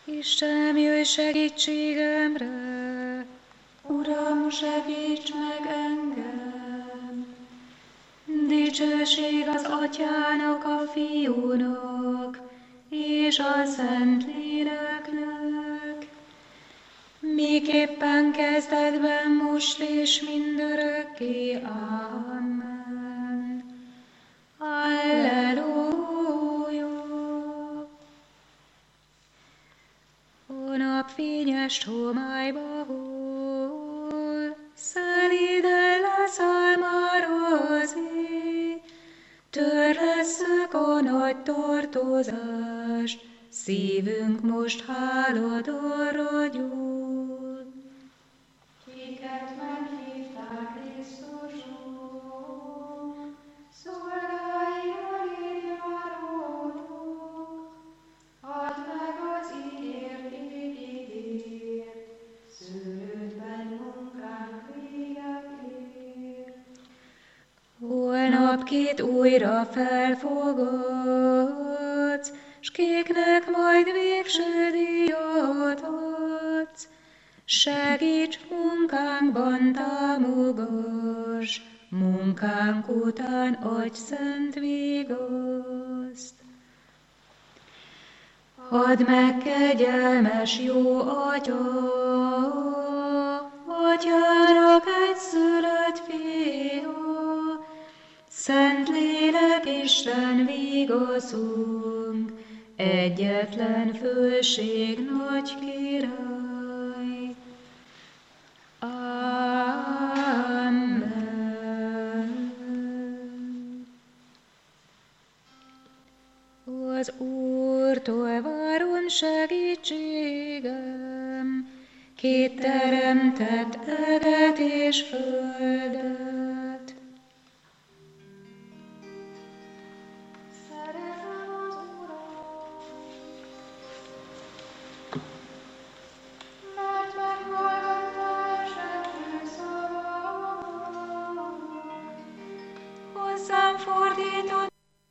Istenem, jöjj segítségemre! Uram, segíts meg engem! Dicsőség az Atyának, a Fiúnak, és a Szentléleknek, miképpen kezdetben, most és mindörökké. Amen. Alleluja! A napfényes homályba hol, szelíden leszáll már az éj, törlesszük a nagy tartozást, szívünk most háladarra gyúl. Kiket meghívtál Krisztusom, szolgálj eléd járódok, add meg az ígért igét, szőlődben munkánk véget ér. Holnap két újra felfogadsz, s kéknek majd végső díjat adsz. Segíts munkánkban, támogass, munkánk után adj szent vigaszt. Add meg, kegyelmes jó Atya, Atyának egyszülött Fia, Szentlélek Isten vigaszunk, egyetlen fölség nagy király. Amen. Az Úrtól várom segítségem, két teremtett eget és földet. Szeretem az Urat, mert meghallgatta esetű szavamat. Hozzám fordított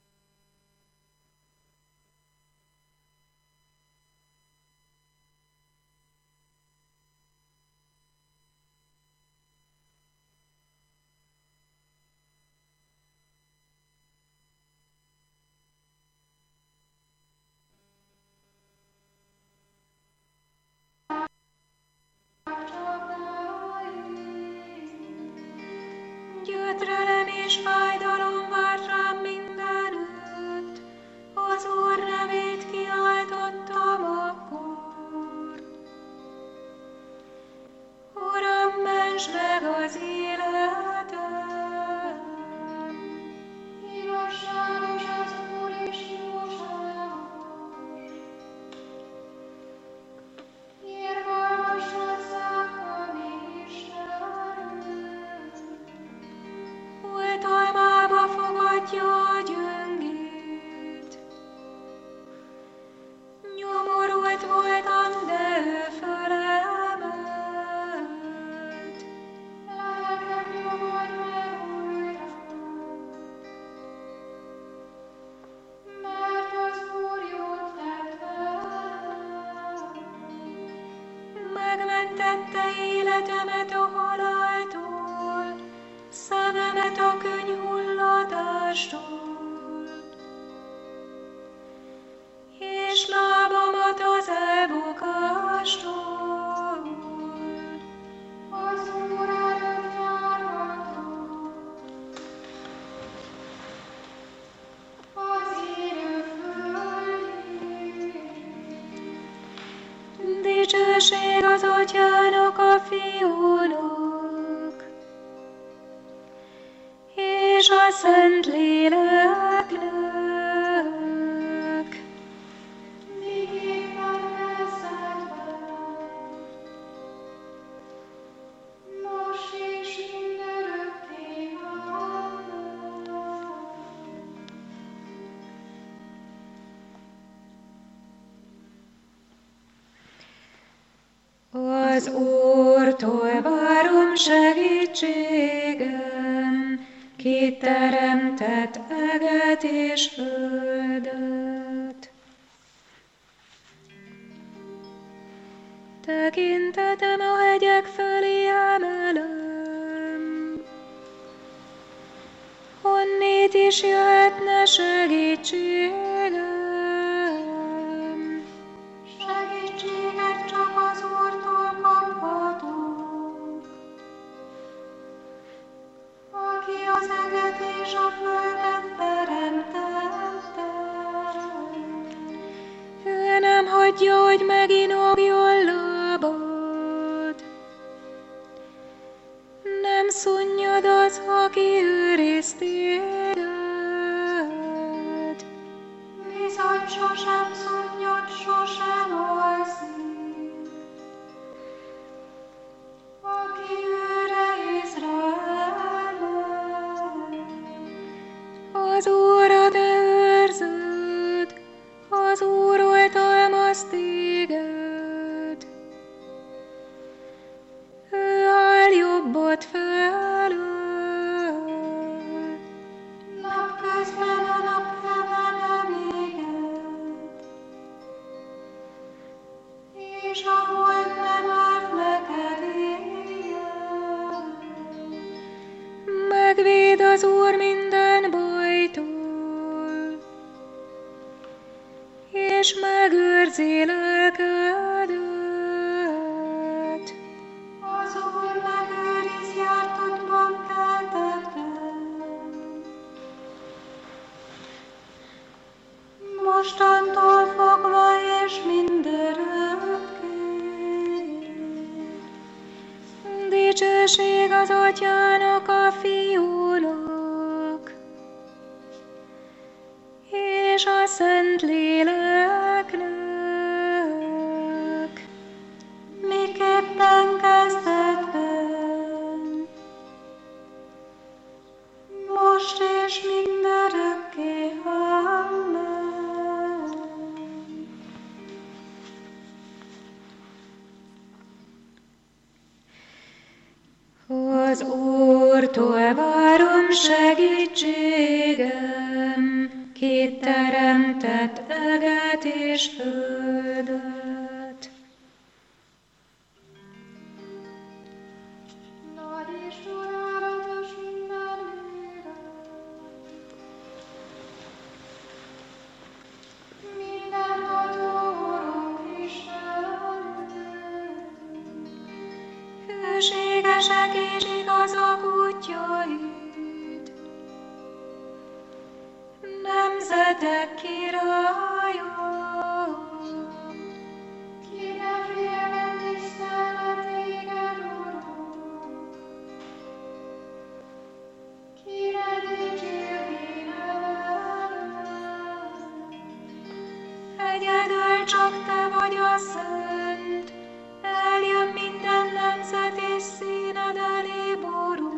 gyötrelem és fájdalom várt rám mindenütt, az Úr nevét kiáltottam akkor. Uram, mentsd meg az életem! Igazságos az Úr és jóságos, irgalmas hozzánk a mi Istenünk. Oltalmába fogadja a gyöngét. Nyomorult voltam, de ő fölemelt. Lelkem nyugodj meg újra, mert az Úr jót tett velem. Megmentette életemet a haláltól, szememet a kőnyhulladástól, és lábamat az elbukástól. Az Úr előtt járhatok, az élő földjén. Dicsőség az Atyának, a Fiúnak, és a Szentléleknek, Miképpen kezdetben, most és mindörökké. Amen. az Úrtól várom segítségem, ki teremtett eget és földet. tekintetem a hegyek felé emelem. Honnét is jöhetne segítségem? Segítséget csak az Úrtól kaphatok, aki az eget és a földet teremtette. Ő nem hagyja, hogy meginogjon lábad. Nem szunnyad az, aki őriz téged. Bizony sosem szunnyad, sosem alszik, aki őre Izraelnek. Az Úr a te őrződ, az Úr oltalmaz téged. Ő áll jobbot felől. Napközben a napheve nem éget, és a hold nem árt neked éjjel. Megvéd az Úr minden bajtól, és megőrzi lelkedet. Az Úr megőriz jártottban keltetben. Mostantól fogva és mindörökké. Dicsőség az Atyának, a Fiúnak, és a Szentléleknek. Miképpen kezdetben, most és mindörökké. Amen. Az Úrtól várom segítségem, ki teremtett eget és földet. Nagy és csodálatos minden műve, mindenható Urunk Istenünk. Hűségesek és igazak útjaid, nemzetek királya. Ki ne féljen tisztelne téged, Urunk, ki ne dicsérni neved. Egyedül csak te vagy a szent, eljön minden nemzet és színed elé borul.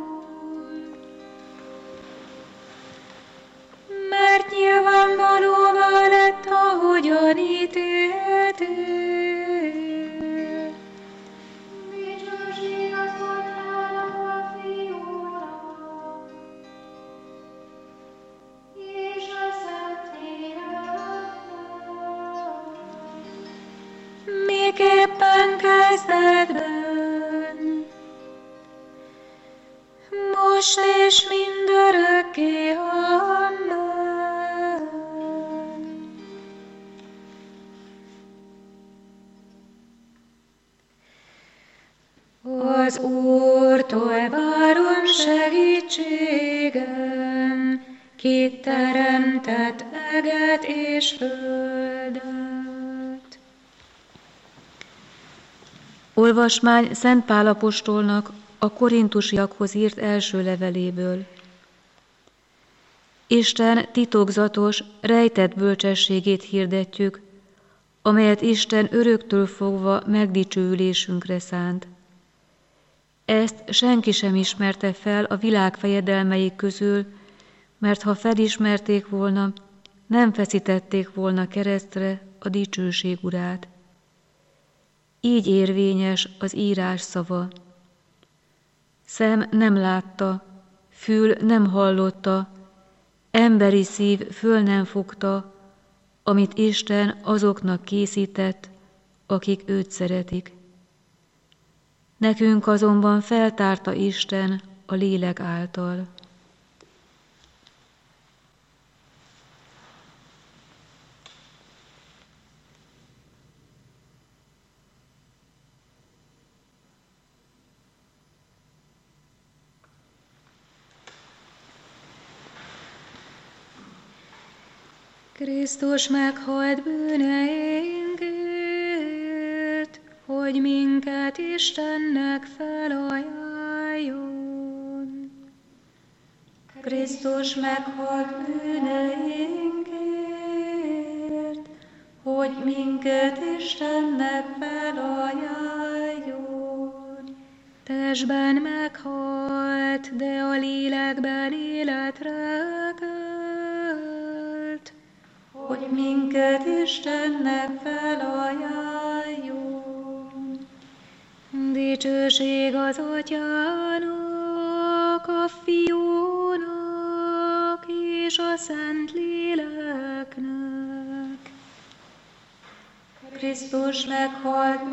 Mert nyilvánvalóvá lett, ahogyan ítéltél. Dicsőség az Atyának, a Fiúnak, és a Szentléleknek. Miképpen kezdetben, most és mindörökké. Amen. Az Úrtól várom segítségem, ki teremtett eget és földet. Olvasmány Szent Pál apostolnak a korintusiakhoz írt első leveléből. Isten titokzatos, rejtett bölcsességét hirdetjük, amelyet Isten öröktől fogva megdicsőülésünkre szánt. Ezt senki sem ismerte fel a világ fejedelmei közül, mert ha felismerték volna, nem feszítették volna keresztre a dicsőség urát. Így érvényes az írás szava. Szem nem látta, fül nem hallotta, emberi szív föl nem fogta, amit Isten azoknak készített, akik őt szeretik. nekünk azonban feltárta Isten a lélek által. Krisztus meghalt bűneinkért, hogy minket Istennek felajánljon. Krisztus meghalt bűneinkért, hogy minket Istennek felajánljon. Testben meghalt, de a lélekben életre kelt, hogy minket Istennek felajánljon. Dicsőség az Atyának, a Fiúnak és a Szentléleknek. Krisztus meghalt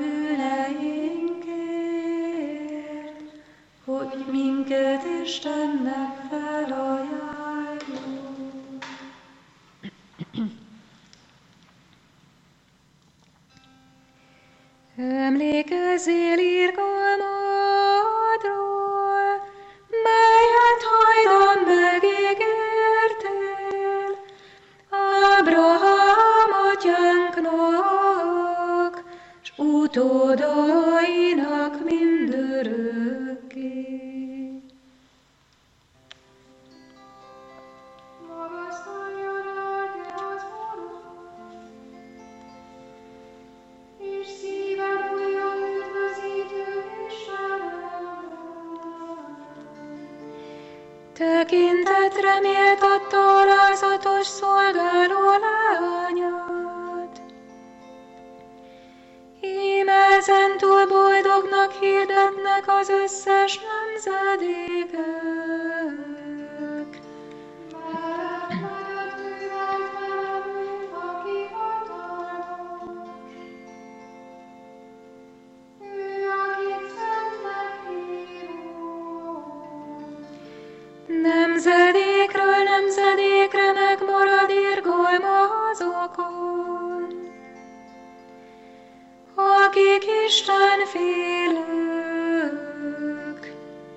bűneinkért, hogy minket Istennek felajánljon. Emlékezzél irgalmadról, melyet hajdan megígértél Ábrahám atyánknak, s utódainak mindörökké. Tekintetre méltatta alázatos szolgáló lányát. Íme ezentúl boldognak hirdetnek az összes nemzedékek. Nemzedékről nemzedékre megmarad irgalma azokon, akik Isten félők.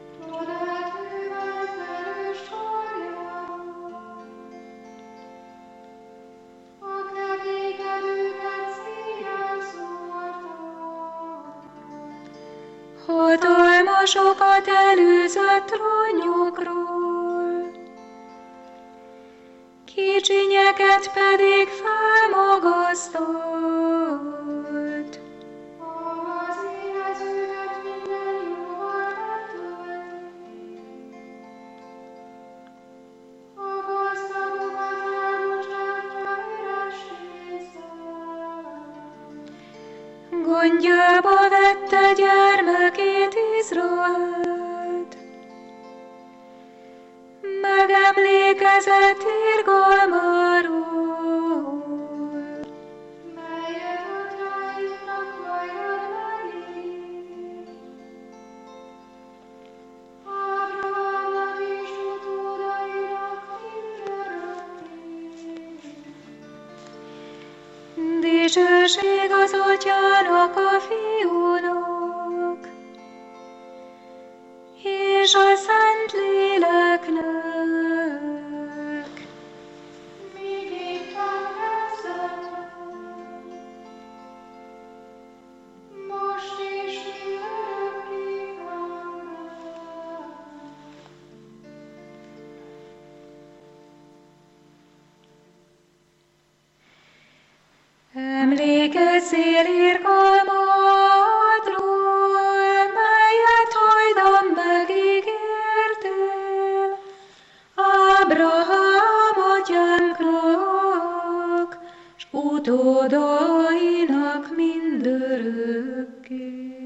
Hatalmasokat elűzött trónjukról, kicsinyeket pedig felmagasztott. Az élezőket minden jóval betölti, a gazdagokat elbocsátja üres kézzel. Gondjába vette gyermekét Izraelt, megemlékezett irgalmáról, melyet atyáinknak vajon megírt, Ábrahámnak és utódainak mindörökké. Dicsőség az Atyának, a Fiúnak és a Szentléleknek. Miképpen kezdetben, most és mindörökké. Amen. Emlékezzél irgalmadról, melyet hajdan megígértél Ábrahám atyánknak, s utódainak mindörökké.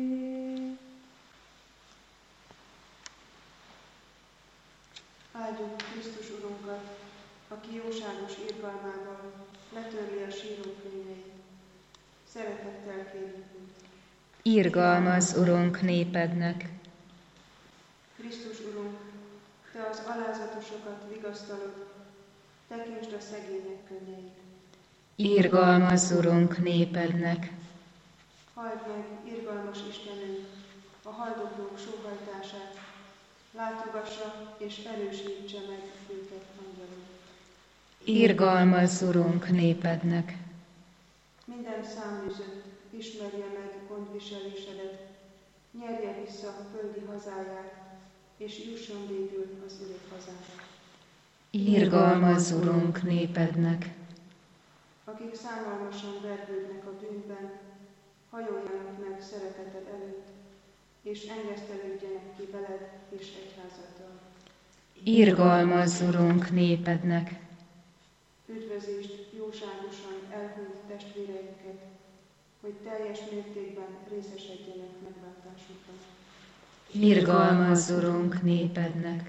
Áldjuk Krisztus Urunkat, aki jóságos irgalmával letörli a síró könnyeit. Szeretettel kérjük. Irgalmazz, Urunk, népednek. Krisztus Urunk, Te az alázatosokat vigasztalod, tekintsd a szegények könnyeit. Irgalmazz, Urunk, népednek. Halld meg, irgalmas Istenünk, a haldoklók sóhajtását, látogassa és erősítse meg őket angyalul. Irgalmazz, Urunk, népednek. Minden száműzött ismerje meg gondviselésedet, nyerje vissza földi hazáját, és jusson végül az örök hazára. Irgalmazz, Urunk, népednek. Akik szánalmasan vergődnek a bűnben, hajoljanak meg szereteted előtt, és engesztelődjenek ki veled és egyházaddal. Irgalmazz, Urunk, népednek. Üdvözítsd jóságosan elhunyt testvéreinket, hogy teljes mértékben részesedjenek megváltásukban. Irgalmazz, Urunk, népednek.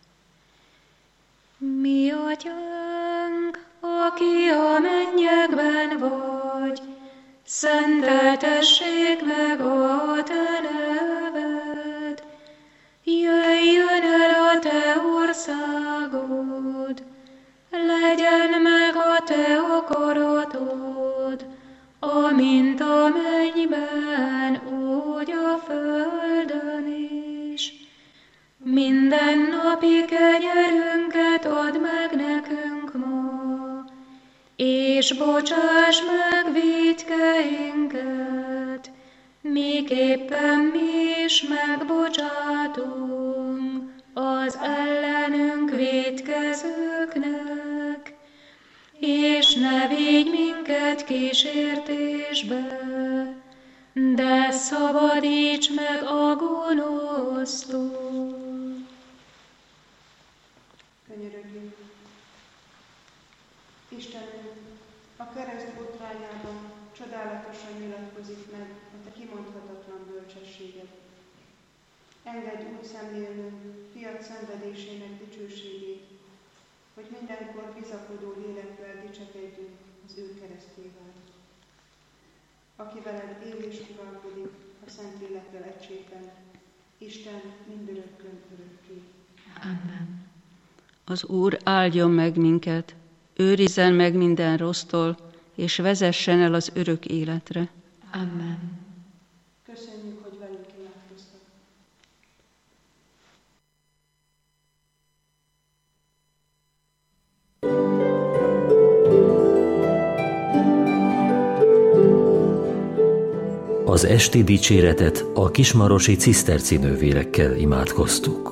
Mi Atyánk, aki a mennyekben vagy, szenteltessék meg a Te neved. Jöjjön el a Te országod, legyen meg a Te akaratod, amint a mennyben, úgy a földön is. Mindennapi kenyerünket add meg nekünk ma, és bocsáss meg vétkeinket, miképpen mi is megbocsátunk az ellenünk vétkezőknek, és ne vigy minket kísértésbe, de szabadíts meg a gonosztól. Könyörögjünk. Istenünk, a kereszt botrányában csodálatosan nyilatkozik meg a Te kimondhatatlan bölcsességed. Engedj úgy szemlélnünk fiat szenvedésének dicsőségét, hogy mindenkor bizakodó lélekkel dicsekedjünk az ő keresztjével. Aki veled él és uralkodik a Szentlélekkel egységben, Isten mindörökkön örökké. Amen. Az Úr áldjon meg minket, őrizzen meg minden rossztól, és vezessen el az örök életre. Amen. Köszönjük, hogy velünk imádkoztak. Az esti dicséretet a kismarosi ciszterci nővérekkel imádkoztuk.